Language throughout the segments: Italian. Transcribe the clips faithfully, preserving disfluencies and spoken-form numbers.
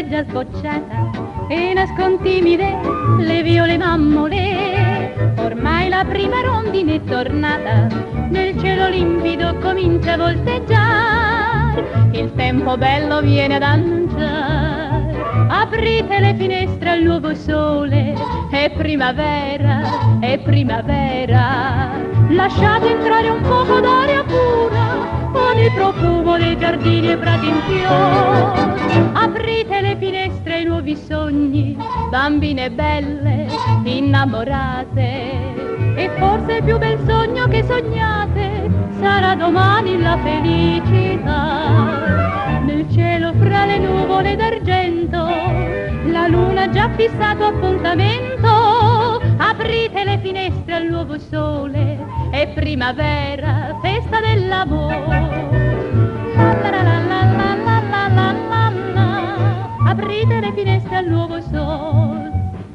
è già sbocciata e nascon timide le viole mammole. Ormai la prima rondine è tornata, nel cielo limpido comincia a volteggiare, il tempo bello viene ad annunciare. Aprite le finestre al nuovo sole, è primavera, è primavera. Lasciate entrare un poco d'aria pura, con il profumo dei giardini e prati in fiore. Aprite le finestre ai nuovi sogni, bambine belle, innamorate. E forse il più bel sogno che sognate sarà domani la felicità. Nel cielo fra le nuvole d'argento la luna ha già fissato appuntamento. Aprite le finestre al nuovo sole, è primavera, festa dell'amore. La la la la la la la la la la. Aprite le finestre al nuovo sole.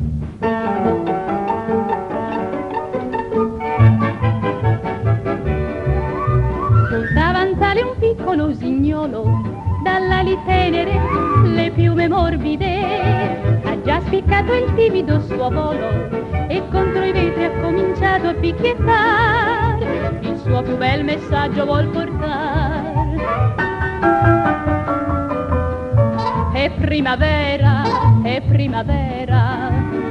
Sul davanzale un piccolo usignolo, dall'ali tenere le piume morbide, ha già spiccato il timido suo volo e contro i vetri ha cominciato a picchiettare, il suo più bel messaggio vuol portare. È primavera, è primavera.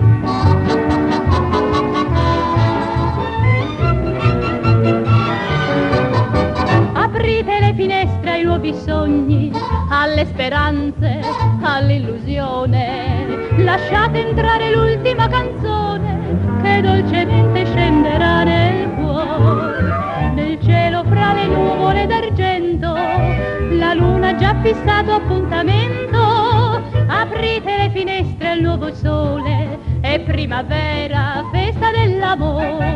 Aprite le finestre ai nuovi sogni, alle speranze, all'illusione. Lasciate entrare l'ultima canzone che dolcemente scenderà nel cuore. Nel cielo fra le nuvole d'argento la luna ha già fissato appuntamento. Aprite le finestre al nuovo sole, è primavera, festa dell'amore.